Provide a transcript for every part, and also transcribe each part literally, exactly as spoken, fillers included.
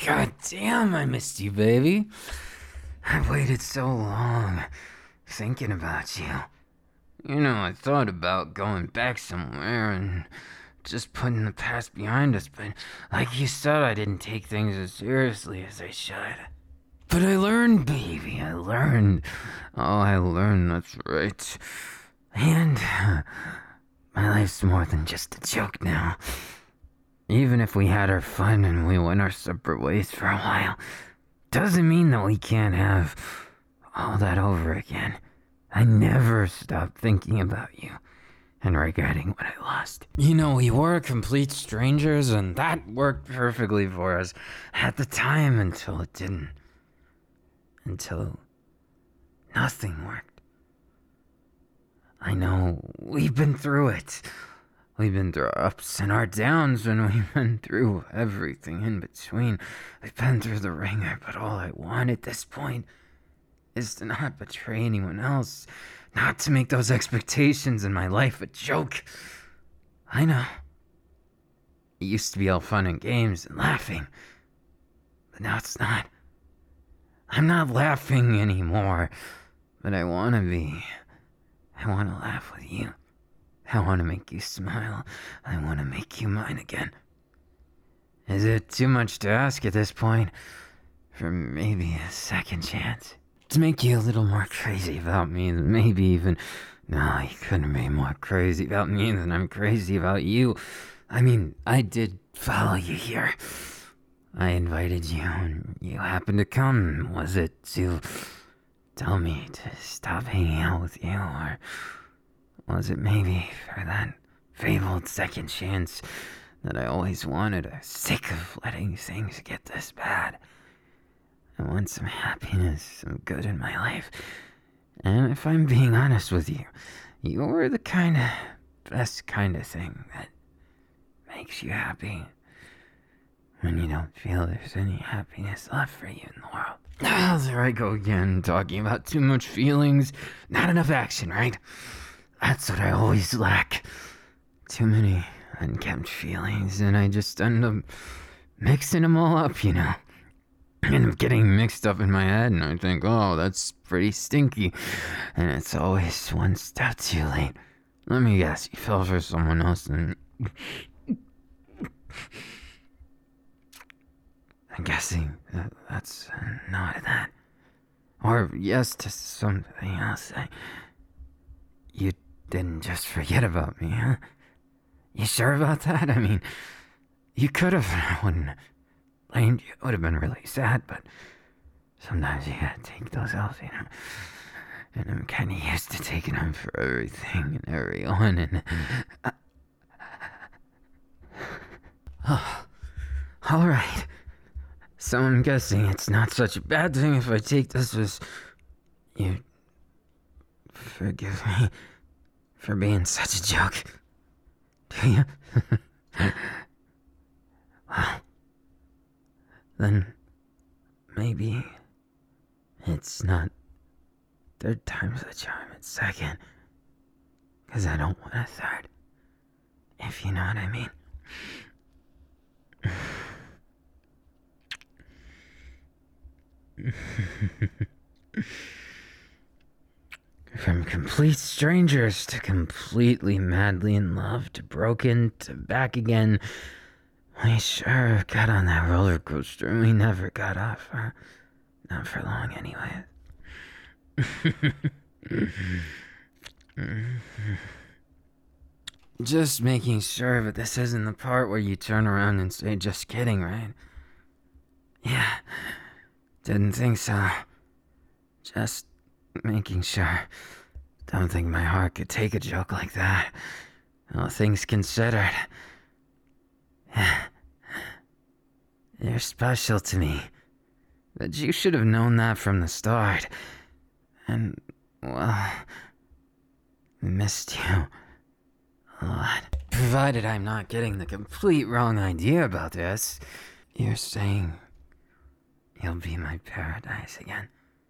God damn, I missed you, baby. I waited so long, thinking about you. You know, I thought about going back somewhere and just putting the past behind us, but like you said, I didn't take things as seriously as I should. But I learned, baby, I learned. Oh, I learned, that's right. And my life's more than just a joke now. Even if we had our fun and we went our separate ways for a while, doesn't mean that we can't have all that over again. I never stopped thinking about you and regretting what I lost. You know, we were complete strangers, and that worked perfectly for us at the time until it didn't. Until nothing worked. I know, we've been through it. We've been through our ups and our downs, and we've been through everything in between. We've been through the ringer, but all I want at this point is to not betray anyone else, not to make those expectations in my life a joke. I know. It used to be all fun and games and laughing, but now it's not. I'm not laughing anymore, but I want to be. I want to laugh with you. I want to make you smile. I want to make you mine again. Is it too much to ask at this point for maybe a second chance? To make you a little more crazy about me, maybe even... No, you couldn't be more crazy about me than I'm crazy about you. I mean, I did follow you here. I invited you and you happened to come. Was it to tell me to stop hanging out with you, or... was it maybe for that fabled second chance that I always wanted? I'm sick of letting things get this bad. I want some happiness, some good in my life. And if I'm being honest with you, you're the kind of, best kind of thing that makes you happy when you don't feel there's any happiness left for you in the world. Ah, there I go again, talking about too much feelings, not enough action, right? That's what I always lack. Too many unkept feelings, and I just end up mixing them all up, you know. I end up getting mixed up in my head, and I think, oh, that's pretty stinky. And it's always one step too late. Let me guess, you fell for someone else, and... I'm guessing that that's no to that. Or yes to something else. I... You didn't just forget about me, huh? You sure about that? I mean, you could have. I wouldn't blamed you. It would have been really sad, but sometimes you gotta take those L's, you know. And I'm kind of used to taking them for everything and everyone, and... Uh, oh, all right. So I'm guessing it's not such a bad thing if I take this as... You... forgive me for being such a joke. Do you? Well, then maybe it's not third time's the charm, it's second. Because I don't want a third. If you know what I mean. From complete strangers to completely madly in love to broken to back again, we sure got on that roller coaster and we never got off. Huh? Not for long, anyway. Just making sure, but this isn't the part where you turn around and say, just kidding, right? Yeah, didn't think so. Just making sure. Don't think my heart could take a joke like that. All things considered. You're special to me. But you should have known that from the start. And, well, I missed you a lot. Provided I'm not getting the complete wrong idea about this. You're saying you'll be my paradise again.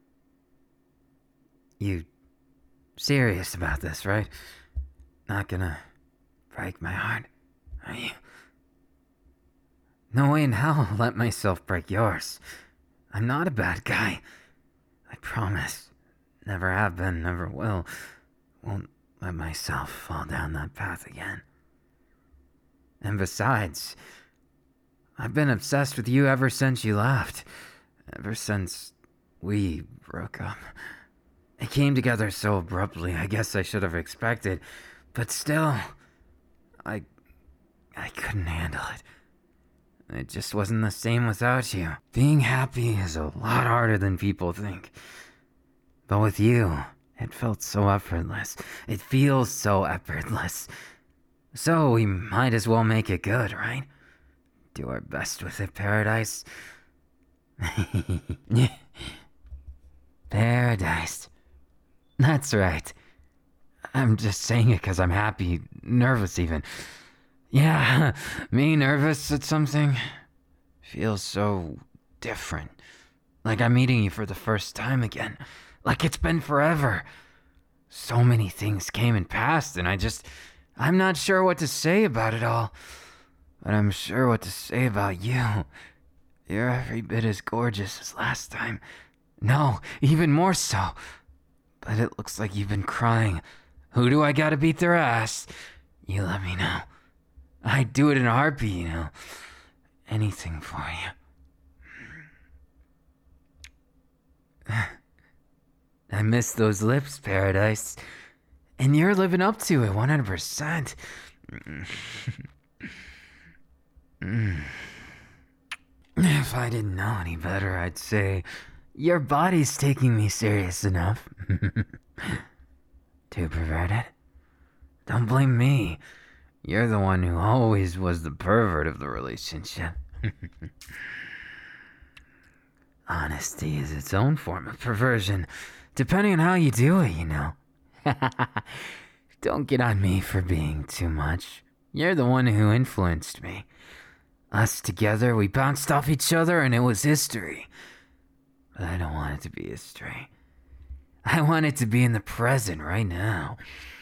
You serious about this, right? Not gonna break my heart, are you? No way in hell I'll let myself break yours. I'm not a bad guy. I promise. Never have been, never will. Won't let myself fall down that path again. And besides, I've been obsessed with you ever since you left. Ever since we broke up. It came together so abruptly, I guess I should have expected. But still, I... I couldn't handle it. It just wasn't the same without you. Being happy is a lot harder than people think. But with you, it felt so effortless. It feels so effortless. So we might as well make it good, right? Do our best with it, Paradise. Paradise. That's right. I'm just saying it because I'm happy, nervous even. Yeah, me nervous at something feels so different. Like I'm meeting you for the first time again. Like it's been forever. So many things came and passed, and I just... I'm not sure what to say about it all. But I'm sure what to say about you. You're every bit as gorgeous as last time. No, even more so. But it looks like you've been crying. Who do I gotta beat their ass? You let me know. I'd do it in a heartbeat, you know. Anything for you. I miss those lips, Paradise. And you're living up to it one hundred percent. If I didn't know any better, I'd say your body's taking me serious enough. Too perverted? Don't blame me. You're the one who always was the pervert of the relationship. Honesty is its own form of perversion, depending on how you do it, you know. Don't get on me for being too much. You're the one who influenced me. Us together, we bounced off each other and it was history. But I don't want it to be history. I want it to be in the present right now.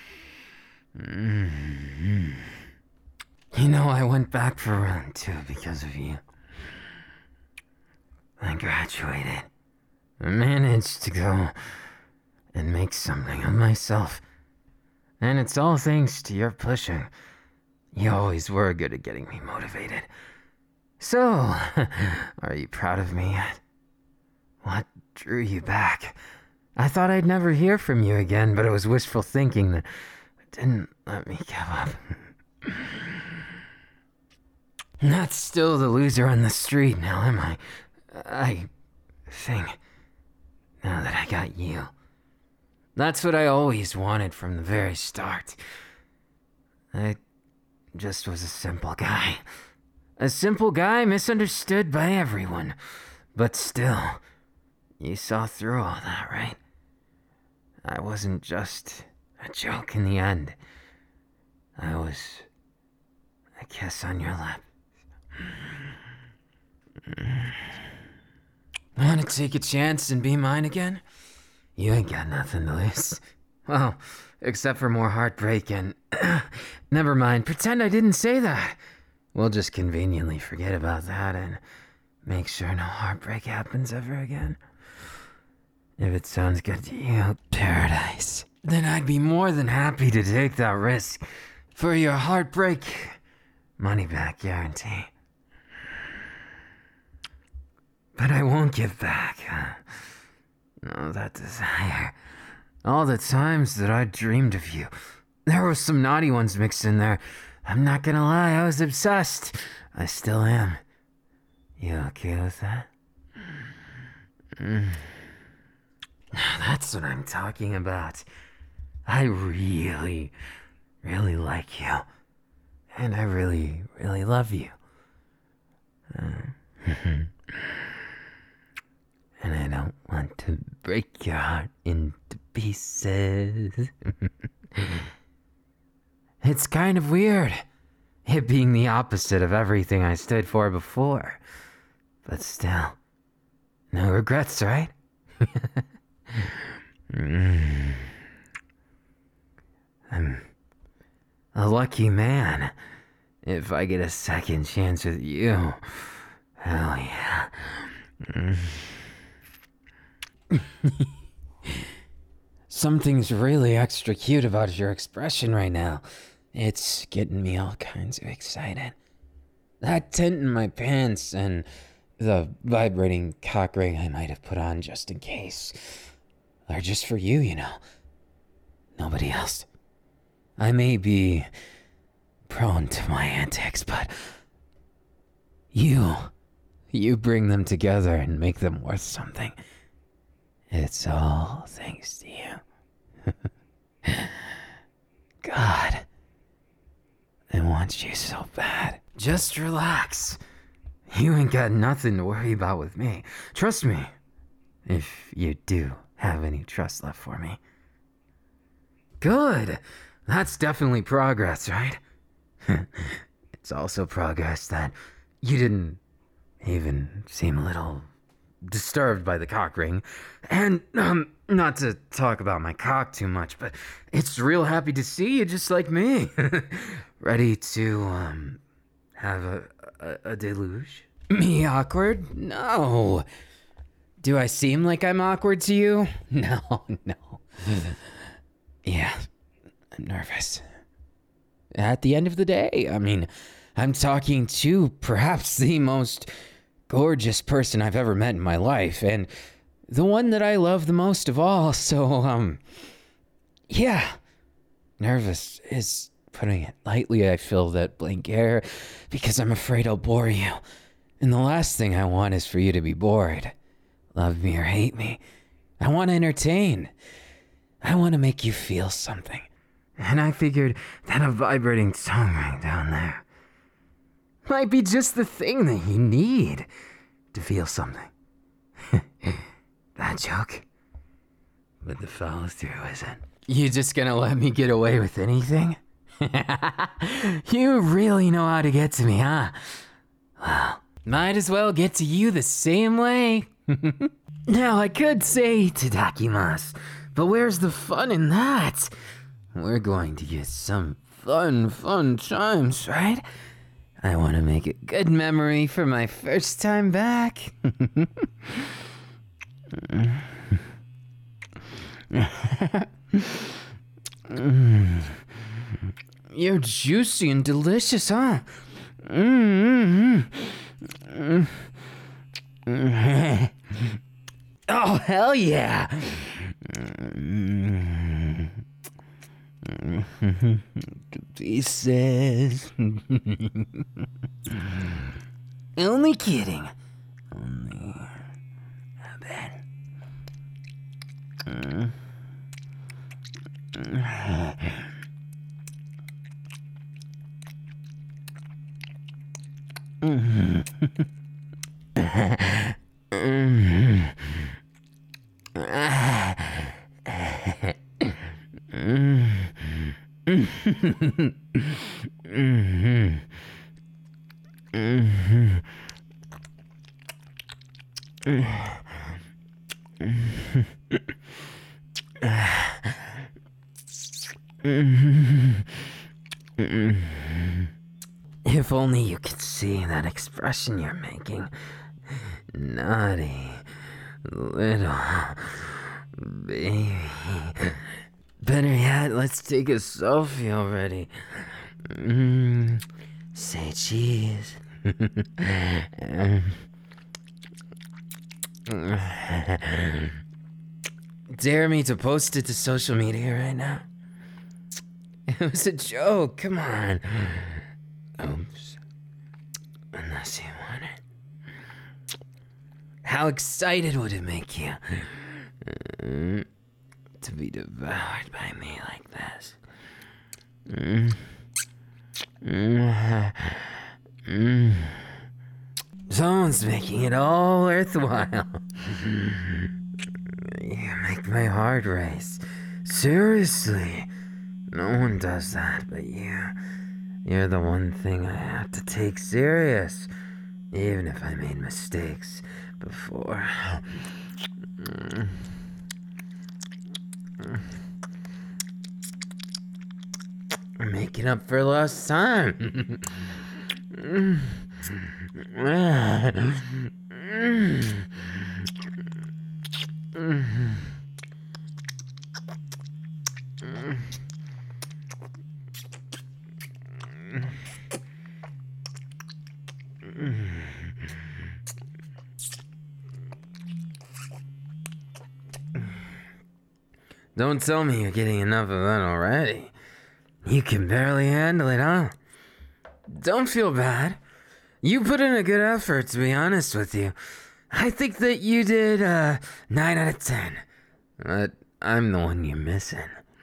Mm-hmm. You know, I went back for round two because of you. I graduated. I managed to go and make something of myself. And it's all thanks to your pushing. You always were good at getting me motivated. So, are you proud of me yet? What drew you back? I thought I'd never hear from you again, but it was wishful thinking that didn't let me give up. Not still the loser on the street now, am I? I think, now that I got you. That's what I always wanted from the very start. I just was a simple guy. A simple guy misunderstood by everyone. But still, you saw through all that, right? I wasn't just a joke in the end. I was a kiss on your lips. Want to take a chance and be mine again? You ain't got nothing to lose. Well, except for more heartbreak and... Never mind, pretend I didn't say that. We'll just conveniently forget about that and make sure no heartbreak happens ever again. If it sounds good to you, Paradise, then I'd be more than happy to take that risk for your heartbreak money back guarantee. But I won't give back. No, that desire. All the times that I dreamed of you. There were some naughty ones mixed in there. I'm not gonna lie, I was obsessed. I still am. You okay with that? Mm. That's what I'm talking about. I really, really like you. And I really, really love you. Uh, and I don't want to break your heart into pieces. It's kind of weird, it being the opposite of everything I stood for before. But still, no regrets, right? mm. I'm a lucky man If I get a second chance with you, hell yeah. Mm. Something's really extra cute about your expression right now. It's getting me all kinds of excited. That tent in my pants and the vibrating cock ring I might have put on just in case are just for you, you know. Nobody else. I may be prone to my antics, but you, you bring them together and make them worth something. It's all thanks to you. God, I want you so bad. Just relax. You ain't got nothing to worry about with me. Trust me. If you do have any trust left for me. Good. That's definitely progress, right? It's also progress that you didn't even seem a little disturbed by the cock ring. And, um, not to talk about my cock too much, but it's real happy to see you just like me. Ready to, um, have a, a, a deluge? Me awkward? No. Do I seem like I'm awkward to you? No, no. Yeah, I'm nervous. At the end of the day, I mean, I'm talking to perhaps the most gorgeous person I've ever met in my life, and the one that I love the most of all, so, um, yeah. Nervous is putting it lightly. I feel that blank air because I'm afraid I'll bore you. And the last thing I want is for you to be bored. Love me or hate me. I want to entertain. I want to make you feel something. And I figured that a vibrating tongue ring down there might be just the thing that you need to feel something. Bad joke. But the follow through isn't. You just gonna let me get away with anything? You really know how to get to me, huh? Well, might as well get to you the same way. Now, I could say Tadakimasu, but where's the fun in that? We're going to get some fun, fun times, right? I want to make a good memory for my first time back. You're juicy and delicious, huh? Mm-hmm. Oh, hell yeah! Pieces. Only kidding. Only a bit. Mm. If only you could see that expression you're making. Naughty little baby. Better yet, let's take a selfie already. Mm, say cheese. Dare me to post it to social media right now? It was a joke, come on. Oops. Unless you want it. How excited would it make you uh, to be devoured by me like this? Mm. Mm. Mm. Someone's making it all worthwhile. You make my heart race. Seriously. No one does that but you. You're the one thing I have to take serious. Even if I made mistakes before. Mm. Making up for lost time. Don't tell me you're getting enough of that already. You can barely handle it, huh? Don't feel bad. You put in a good effort, to be honest with you. I think that you did, uh, nine out of ten. But I'm the one you're missing.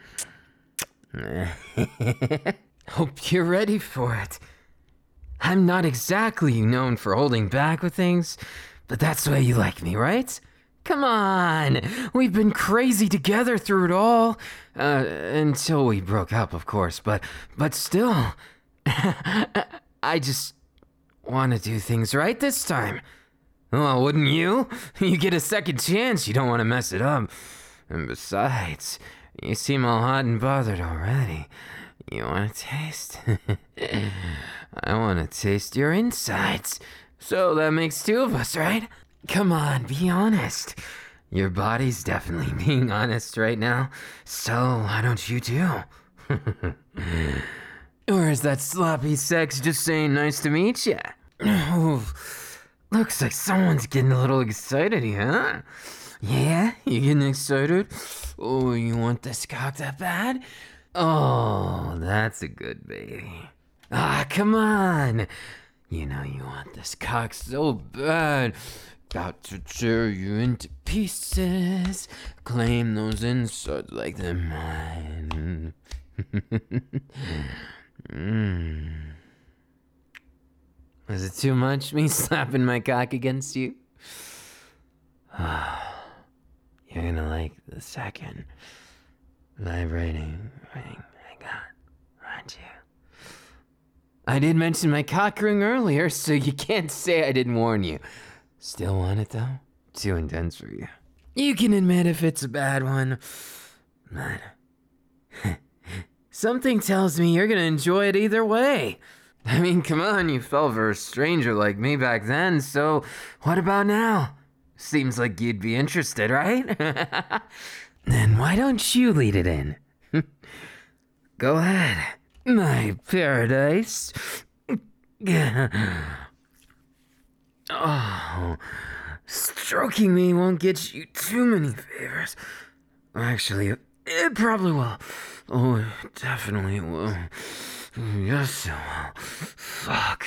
Hope you're ready for it. I'm not exactly known for holding back with things, but that's the way you like me, right? Come on, we've been crazy together through it all, uh, until we broke up, of course, but, but still, I just want to do things right this time. Well, wouldn't you? You get a second chance, you don't want to mess it up. And besides, you seem all hot and bothered already. You want to taste? I want to taste your insides. So that makes two of us, right? Come on, be honest. Your body's definitely being honest right now, so why don't you too? Or is that sloppy sex just saying nice to meet ya? Oh, looks like someone's getting a little excited here, huh? Yeah? You getting excited? Oh, you want this cock that bad? Oh, that's a good baby. Ah, come on. You know you want this cock so bad. About to tear you into pieces. Claim those insides like they're mine. mm. Was it too much, me slapping my cock against you? You're gonna like the second vibrating ring I got, aren't you? I did mention my cock ring earlier, so you can't say I didn't warn you. Still want it, though? Too intense for you. You can admit if it's a bad one. But something tells me you're gonna enjoy it either way. I mean, come on, you fell for a stranger like me back then, so what about now? Seems like you'd be interested, right? Then why don't you lead it in? Go ahead. My paradise. Oh, stroking me won't get you too many favors. Actually, it probably will. Oh, it definitely will. Yes, it will. Fuck.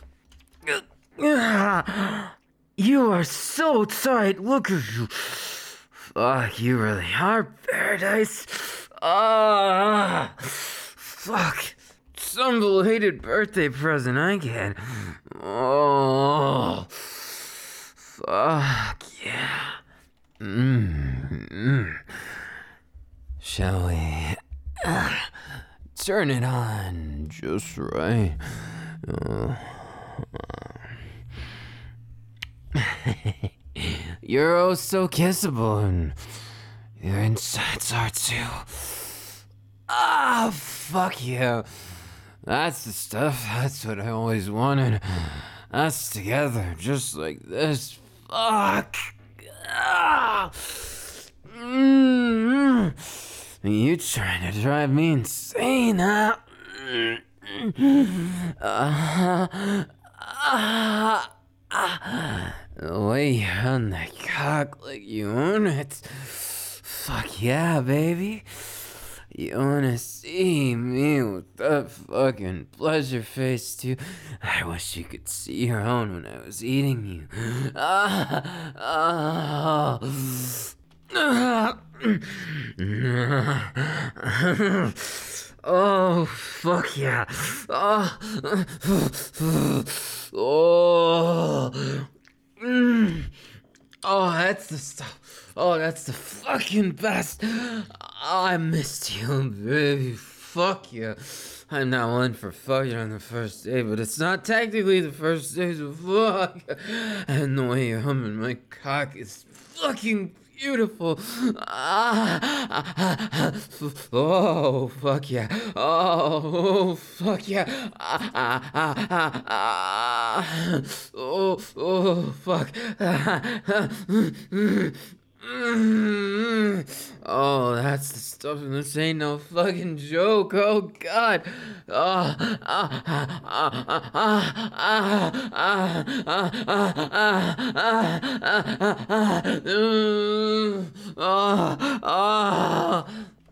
You are so tight. Look at you. Fuck, you really are paradise. Ah, fuck. Some belated birthday present I get. Oh, fuck yeah. Mm-hmm. Shall we uh, turn it on just right? Uh, You're oh so kissable, and your insides are too. Ah, fuck you. That's the stuff. That's what I always wanted. Us together, just like this. Fuck. Ah. Mm-hmm. You trying to drive me insane, huh? Uh, uh, uh, the way you run that cock like you own it. Fuck yeah, baby. You wanna see me with that fucking pleasure face too? I wish you could see your own when I was eating you. Ah, ah, ah. Oh, fuck yeah. Oh, oh. Mm. Oh, that's the stuff. Oh, that's the fucking best. Oh, I missed you, baby. Fuck you. I'm not one for fucking on the first day, but it's not technically the first day, so fuck. And the way you're humming my cock is fucking beautiful. Ah, ah, ah, ah. Oh, fuck yeah. Oh, fuck yeah. Ah, ah, ah, ah, ah. Oh, oh, fuck. Ah, ah, mm, mm. Mm. Oh, that's the stuff, and this ain't no fucking joke. Oh God. Oh, ah, ah, ah, ah, ah, ah, ah, ah, ah, ah, ah, ah, mm. Oh, oh.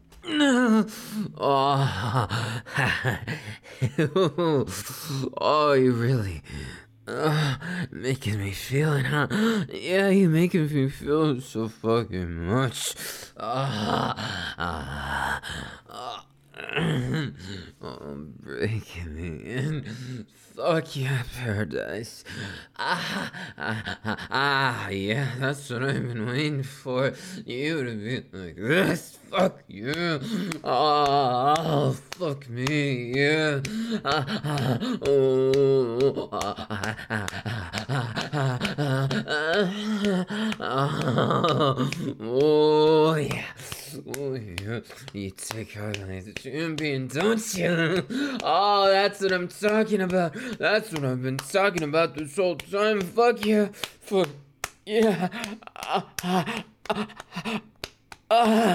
Oh, oh, you really uh, making me feel it, huh? Yeah, you making me feel it so fucking much. Uh, uh, uh, oh, breaking me in. Fuck yeah, paradise. Ah, ah, ah, ah, yeah, that's what I've been waiting for. You to be like this. Fuck you. Oh, fuck me, yeah. Ah, ah, oh, ah, ah, ah, ah, ah, ah, oh, yeah. Oh, yeah. You take out like the champion, don't you? Oh, that's what I'm talking about. That's what I've been talking about this whole time. Fuck yeah. Fuck yeah. Ah, ah, ah, ah.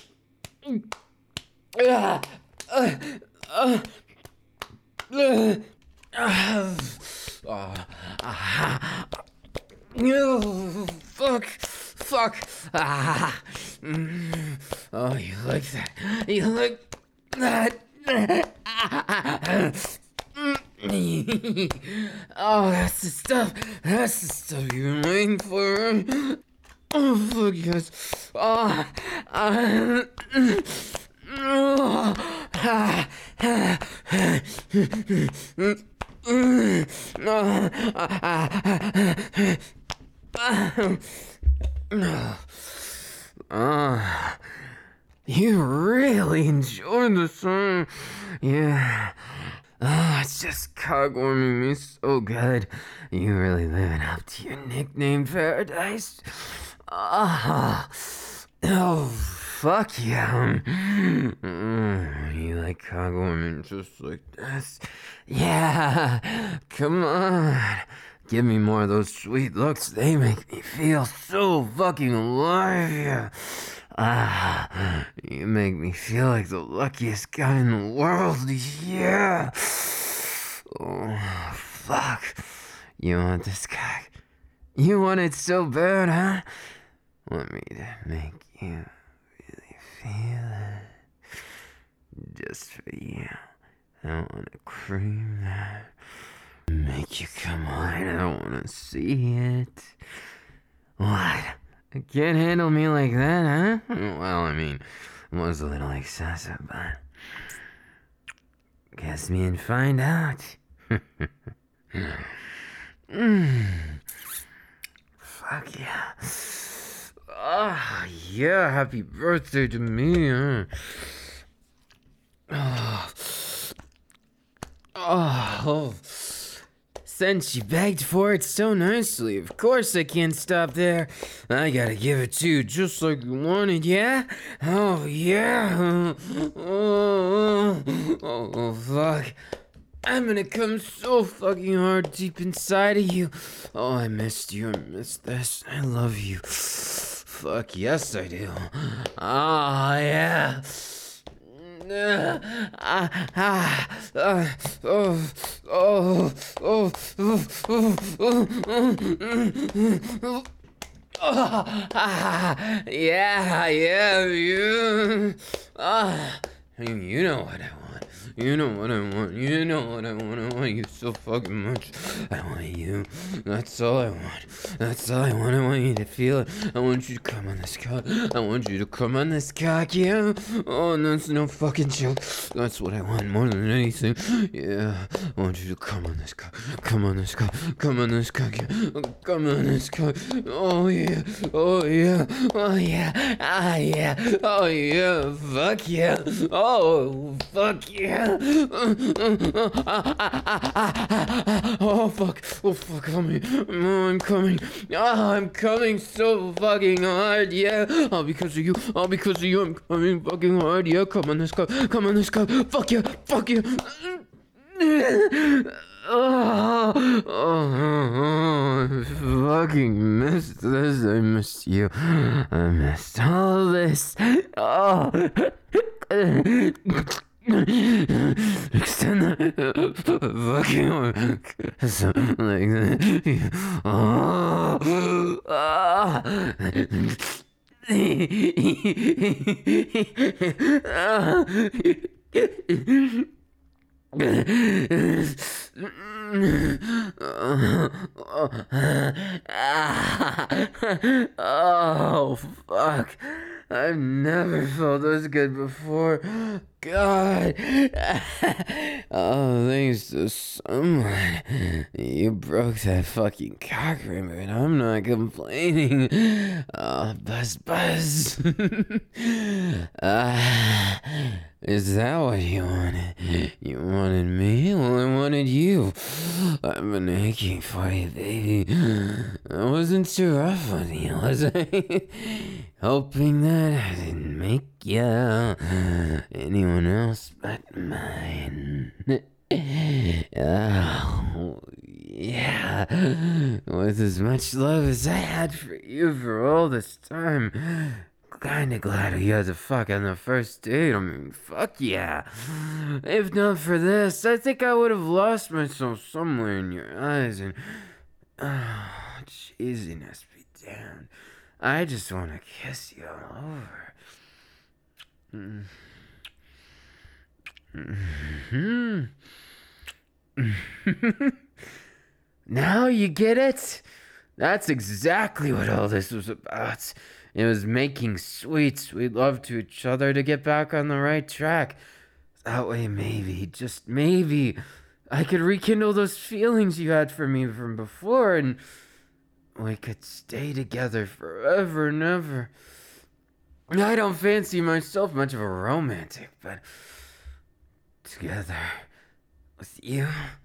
Ah, uh, uh, uh, uh, uh, uh, fuck, fuck. Ah, mm, oh, you like that? You like that? Oh, that's the stuff. That's the stuff you've been waiting for. Oh, fuck yes. Oh, uh, oh, ah, ah, uh, you really enjoyed the song. Yeah. Oh, it's just cock warming me so good. You really living up to your nickname, Paradise. Oh, oh, fuck yeah. Mm, you like cock warming just like this? Yeah, come on. Give me more of those sweet looks. They make me feel so fucking alive. Yeah. Ah, you make me feel like the luckiest guy in the world. Yeah. Oh, fuck. You want this cock? You want it so bad, huh? Want me to make you really feel it? Just for you. I want to cream that. Make you come on. I don't want to see it. What? Can't handle me like that, huh? Well, I mean, it was a little excessive, but guess me and find out. mm. Fuck yeah. Ah, oh, yeah, happy birthday to me, huh? Oh. Oh. Since she begged for it so nicely, of course I can't stop there. I gotta give it to you just like you wanted, yeah? Oh, yeah. Oh, oh, oh, fuck. I'm gonna come so fucking hard deep inside of you. Oh, I missed you. I missed this. I love you. Fuck, yes, I do. Ah, oh, yeah. Uh, ah, ah, uh, oh, oh, oh, oh, oh, oh, oh, ah, yeah, yeah, you, ah, you know what I want. You know what I want. You know what I want. I want you so fucking much. I want you. That's all I want. That's all I want. I want you to feel it. I want you to come on this cock. I want you to come on this cock, yeah? Oh, and that's no fucking joke. That's what I want more than anything. Yeah. I want you to come on this cock. Come on this cock. Come on this cock. Yeah. Come on this cock. Oh, yeah. Oh, yeah. Oh, yeah. Ah, yeah. Oh, yeah. Fuck yeah. Oh, fuck yeah. Oh fuck! Oh fuck! Coming! Oh, I'm coming! Oh, I'm coming so fucking hard! Yeah! All because of you! All because of you! I'm coming fucking hard! Yeah! Come on, let's go! Come on, let's go! Fuck you! Fuck you! Oh, oh, oh, I fucking missed this. I missed you. I missed all this. Oh. Extend the fucking something like that. Oh. Oh, fuck. I've never felt this good before. God. Oh, thanks to someone. You broke that fucking cock ring, but I'm not complaining. Oh, buzz, buzz. uh, is that what you wanted? You wanted me? Well, I wanted you. I've been aching for you, baby. I wasn't too rough on you, was I? Hoping that I didn't make you anyone else but mine. Oh, yeah. With as much love as I had for you for all this time. Kinda glad we had to fuck on the first date. I mean, fuck yeah. If not for this, I think I would have lost myself somewhere in your eyes and... Oh, cheesiness be damned. I just want to kiss you all over. Mm-hmm. Now you get it? That's exactly what all this was about. It was making sweet, sweet love to each other to get back on the right track. That way, maybe, just maybe, I could rekindle those feelings you had for me from before, and we could stay together forever and ever. I don't fancy myself much of a romantic, but together with you,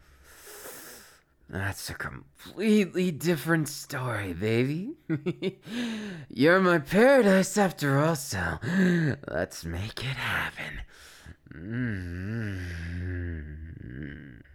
that's a completely different story, baby. You're my paradise after all, so let's make it happen. Mm-hmm.